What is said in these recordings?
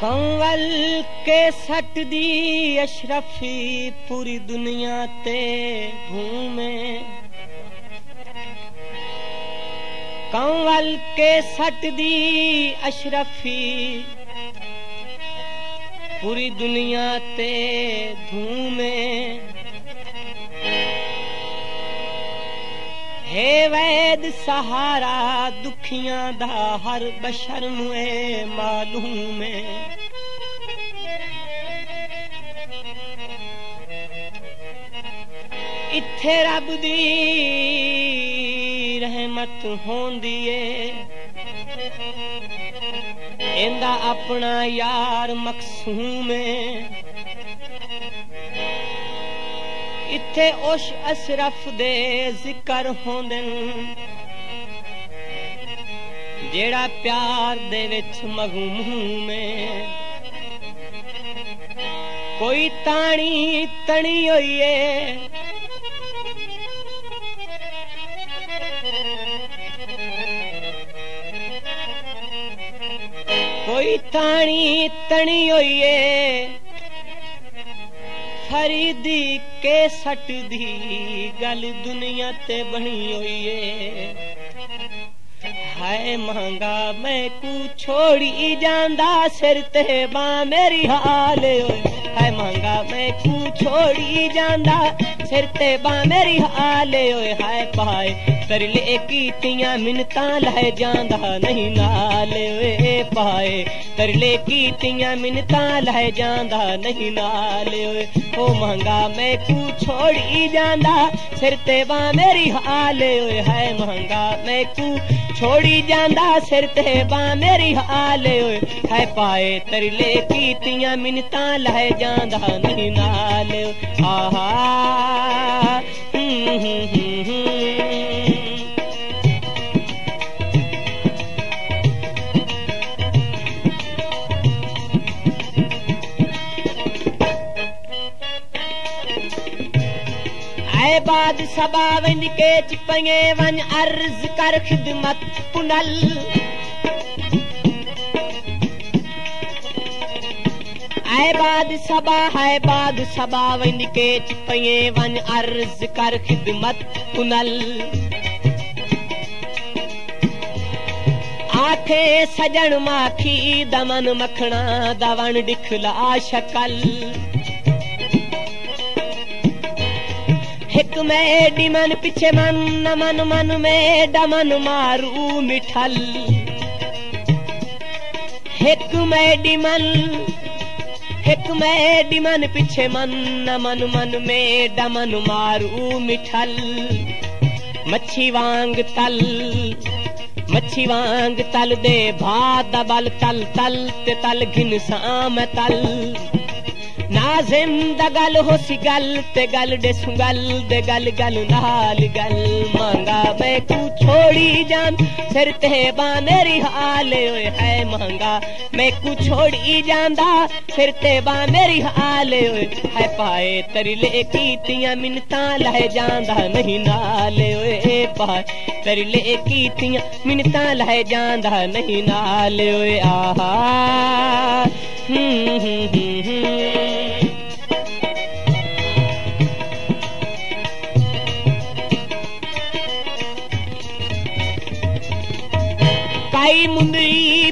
कंवल के सट दी अशरफी पूरी दुनिया ते घूमे। कंवल के सट दी अशरफी पूरी दुनिया ते धूमे। हे वैद सहारा दुखियां दा हर बशर नूं मालूम है। इत्थे रब दी रहमत होंदी है। इंदा अपना यार मकसूम है। इत्थे उस अशरफ दे जिक्र होंदे जेड़ा प्यार दे विच मगमूम है। कोई ताणी तणी होई है, कोई ताणी तणी होई है। फरीदी के सट दी गल दुनिया ते बनी होई है। हाय महंगा मैं कू छोड़ी जांदा सिर ते बा मेरी हाल होए। हाय महंगा मैं कू छोड़ी जांदा सिर ते बा मेरी हाल होए। हाय पाए तरले कीतियां मिन्नतां लह जांदा नहीं नाल होए। पाए तरले कीतियां मिन्नतां लह जांदा नहीं नाल होए। ओ महंगा मैं कू छोड़ी जांदा सिर ते बा मेरी हाल होए। हाय महंगा मैं कू छोड़ी जांदा सिर ते बा मेरी हाल होए। हाय पाए तरले कीतियां मिन्नतां लह जांदा नहीं नाल होए। आहा बाद सबा वंद के चिपंगे वन अर्ज कर खिदमत पुनल। आए बाद सबा वंद के चिपंगे वन अर्ज कर खिदमत पुनल। आखे सजन माखी दमन मखना दवन दिखला शकल। हिक मेडी मन पिछे मन मन मन में डमन मारू मिठल। हिक मेडी मन पिछे मन मन मन में डमन मारू मिठल। मच्छी वांग तल दे भात बल तल तल ते तल घिन साम तल। नाज़िम दा गल हो सी गल ते गल दे सुगल दे गल गल नाल गल। मांगा मैं कू छोड़ी जान सिर ते बा मेरी हाल होए। है मांगा मैं कू छोड़ी जांदा सिर ते बा मेरी हाल होए। है पाए तरले कीतियां मिन्नतां लह जांदा नहीं नाल होए। पाए तरले कीतियां मिन्नतां लह जांदा नहीं नाल होए। आहा काई मुंदरी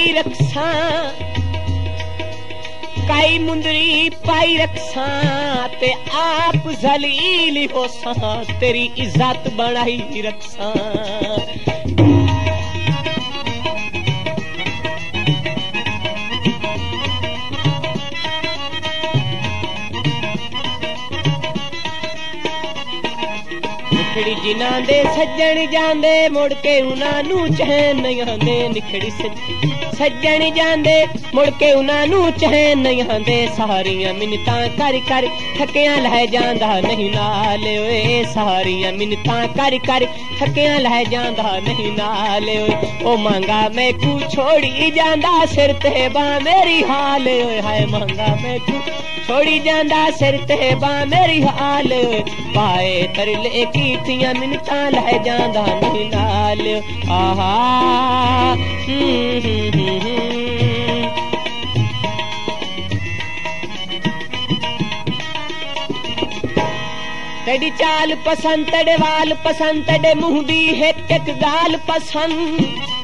पाई रखसा ते आप जलील होसा तेरी इज्जत बढ़ाई रखसा। निखड़ी जिना दे सज्जन जांदे मुड़ के उन्हां नू चैन नहीं आंदे। निखड़ी सज्जन जांदे मुड़ के उन्हां नू चैन नहीं आंदे। सारियां मिन्नतां कर कर थकियां लह जांदा नहीं नाल ओए। सारियां मिन्नतां कर कर थकियां लह जांदा नहीं नाल ओए। ओ मांगा मैं कू छोड़ी जांदा सिर ते बा मेरी हाल ओए। हाय मांगा मैं कू छोड़ी जांदा सिर ते बा मेरी हाल। पाए तरले कीतियां मिन्नतां लह जांदा नहीं नाल। आहा तेरी चाल पसंद, तेरे वाल पसंद, तेरे मुंह दी एक गाल पसंद।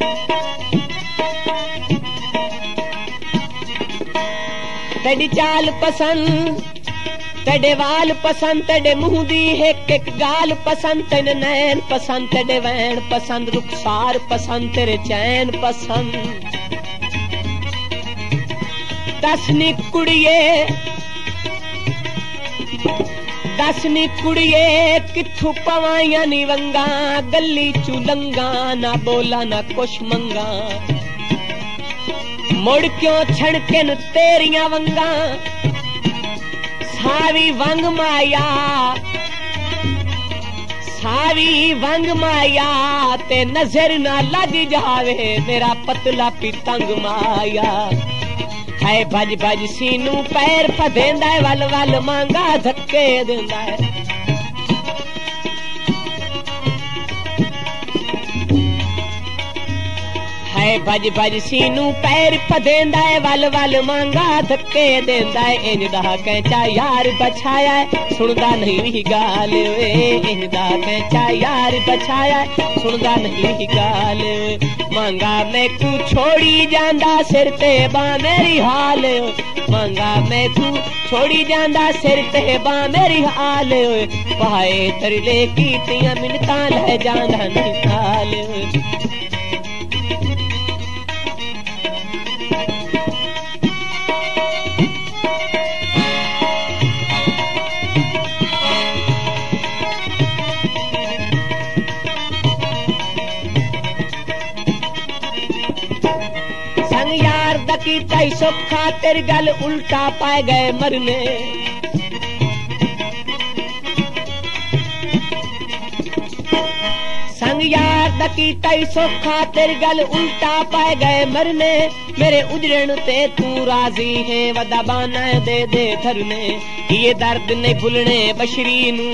तेरी चाल पसंद, तेरे वाल पसंद, तेरे मुंह दी एक गाल पसंद, तेरे नैन पसंद, तेरे वैन पसंद, रुखसार पसंद, तेरे चैन पसंद। दसनी कुड़िए किथू पवाइया नी वंगा, गली चुलंगा ना बोला ना कुछ मंगा। मुड़ क्यों छड़के तेरिया वंगा, सावी वंग माया, सावी वंग माया, ते नजर ना लग जावे मेरा पतला पितंग माया। है भज भज सीनू पैर पधेंदा है, वल वल मांगा धक्के देंदा है। भज भज सीनू पैर पधेंदा है, वल वल मांगा धक्के देंदा है। इंज दा कैंचा यार बछाया है, सुनदा नहीं गाल वे। इंज दा कैंचा यार बछाया है, सुनदा नहीं गाल। मांगा मैं तू छोड़ी जांदा, सिर ते बा मेरी हाल। मांगा मैं तू छोड़ी जांदा, सिर ते बा मेरी हाल। पाए तरले कीतियां मिन्नतां ले जांदा नहीं हाल। की तई सुखा तेरी गल उल्टा पाए गए मरने। संग यार दकी तई सुखा तेरी गल उल्टा पाए गए मरने। मेरे उजड़न ते तू राजी है, वदा बाना दे दे धरने। ये दर्द नहीं भूलने बशरी नू,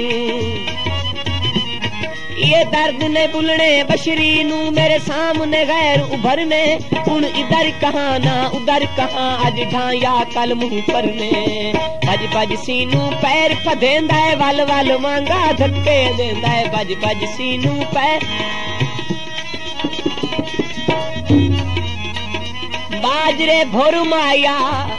ये दर्द ने बुलने बशरी नू, मेरे सामने गैर उभरने। हुण इधर कहाँ ना उधर कहाँ, अज ढाया कल मुंह परने। भज भज सीनू पैर पधेंदा है, वल वल मांगा धक्के देंदा है। भज भज सीनू पैर बाजरे भोर माया,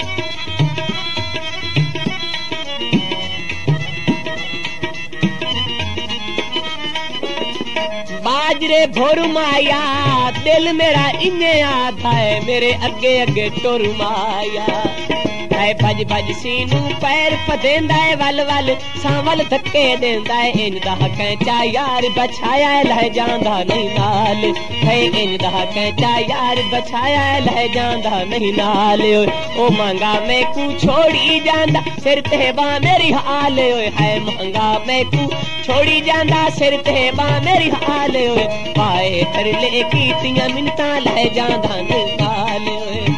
बाजरे भोर माया। दिल मेरा इन्ने आता है, मेरे अगे अगे टुर माया। है भज भज सीनू पैर पधेंदा है, वल वल सावल धक्के देंदा है। इंज दा कैंचा यार बछाया है, लह जांदा नहीं नाल। है इंज दा कैंचा यार बछाया है, लह जांदा नहीं नाल। ओ मांगा मैं कू छोड़ी जांदा, सिर ते बा मेरी हाल। है मांगा मैं कू छोड़ी जांदा, सिर ते बा मेरी हाल। पाए तरले कीतियां मिन्नतां लह जांदा नहीं नाल।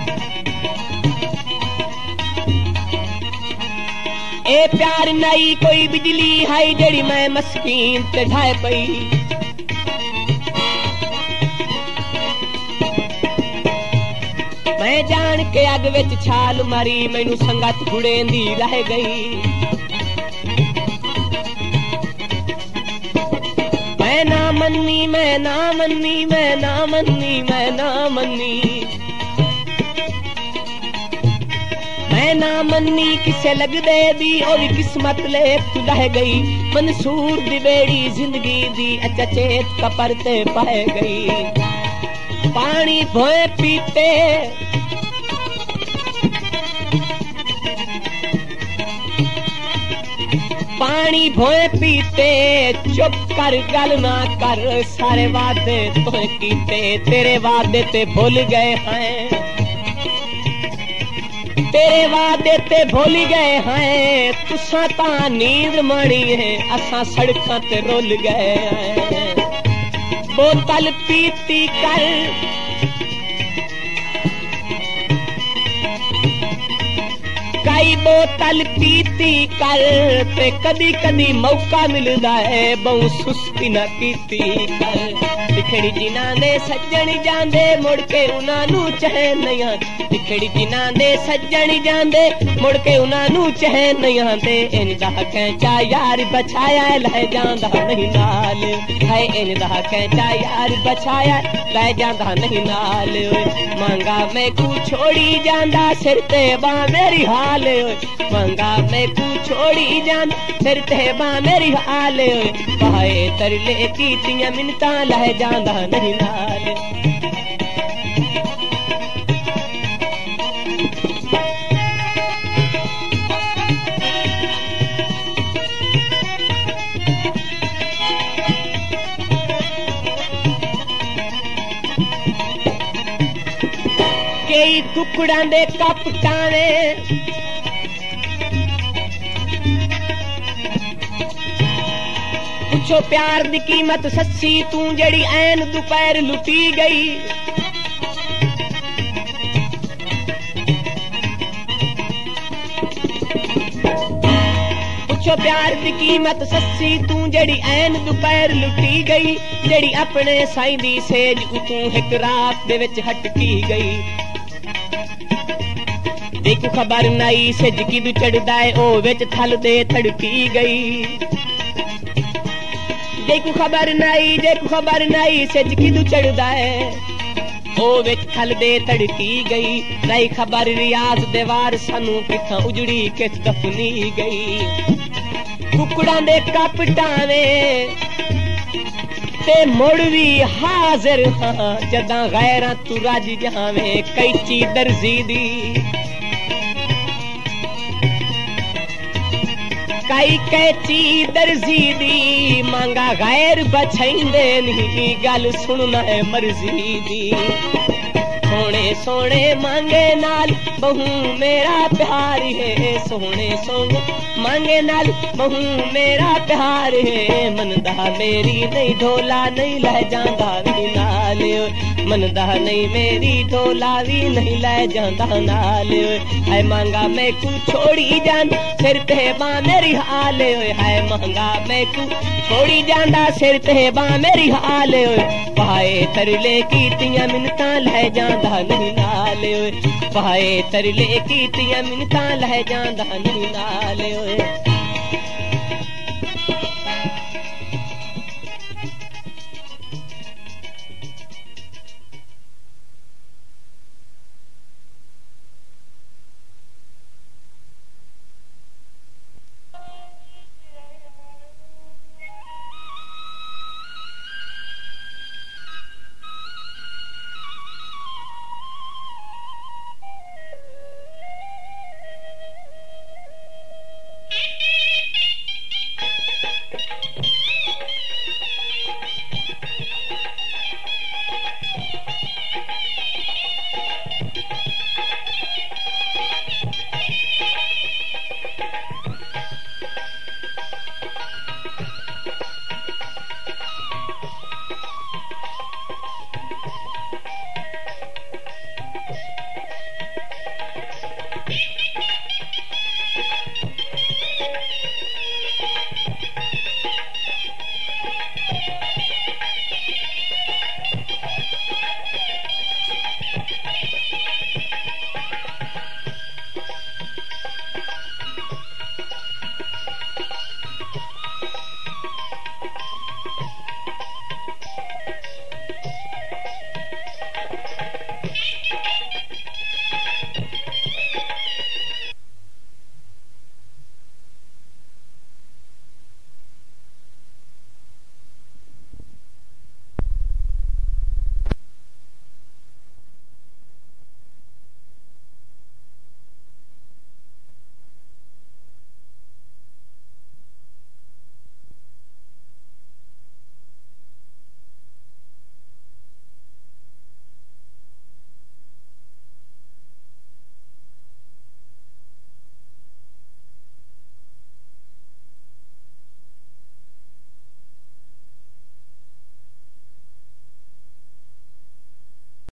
ए प्यार नई कोई बिजली है, जेड़ी मैं मस्कीन ते ढाए पई। मैं जान के अग विच छाल मारी, मैनू संगत घुड़ेंदी रह गई। मैं ना मन्नी, मैं ना मन्नी, मैं ना मन्नी, मैं ना मन्नी। मैं ना मन्नी किसे लग दे दी, और किस्मत ले रह गई। मंसूर दी बेड़ी जिंदगी दी अचचेत कपर ते पाए गई। पानी भोए पीते पानी भोए पीते, चुप कर गल ना कर। सारे वादे तोहे कीते, तेरे वादे ते भूल गए हैं। तेरे वादे ते भूल गए हैं। तुसा ता नींद मणी है, असा सड़कां ते रुल गए हैं। बोतल पीती कर कई बोतल पीती कीती कर ते कदी कदी मौका मिलदा है बहु सुस्ती ना कीती कर तिखड़ी जिन्हां दे सज्जण जांदे मुड़ के उन्हां नू चैन नहीं आंदा तिखड़ी जिन्हां दे सज्जण जांदे मुड़ के उन्हां नू चैन नहीं आंदे इंदा कैंचा यार बछाया लै जांदा नहीं नाल है इंदा कैंचा यार बछाया लै जांदा नहीं नाल मंगा मैं कू छोड़ी जांदा सिर ते बां मेरी हाल मंगा मैं कू छोड़ी जांदा सिर ते बां मेरी हाल पाए तरले कीतियां मिन्नतां लै जांदा नहीं नाल कई कुकड़ां दे कप टाणे पुछो प्यार दी कीमत सच्ची तू जड़ी ऐन दोपहर लुटी गई पुछो प्यार दी कीमत सच्ची तू जड़ी ऐन दोपहर लुटी गई जड़ी अपने साईं दी सेज तू एक रात दे विच हटकी गई देखो खबर नहीं सिज किदू चढ़दा है ओ विच थल दे थड़की गई देखो खबर नहीं सिज किदू चढ़दा है ओ विच थल दे थड़की गई नहीं खबर रियाज दे वार सानू किथां उजड़ी किथ दफनी गई कुकड़ां दे कप टावे ते मुड़ भी हाजिर हां जदां गैरां तू रज जावे कैची दर्जी दी कई कैची दर्जी दी मांगा गैर बछाइंदे नहीं गल सुनना है मर्जी दी सोने सोने मांगे नाल बहू मेरा प्यार है सोने सोने मांगे नाल बहू मेरा प्यार है मनदा मेरी नहीं ढोला नहीं लै जांदा भी नाल मनदा नहीं मेरी ढोला भी नहीं लै जांदा नाल है मांगा मैं कू छोड़ी जान सिर ते बां मेरी हाल है मांगा मैं कू छोड़ी जांदा सिर ते बां मेरी हाल पाए तरले कीतियां मिन्नतां लै जांदा नहीं नाल पाए तरले कीतियां मिन्नतां लै जांदा नहीं नाल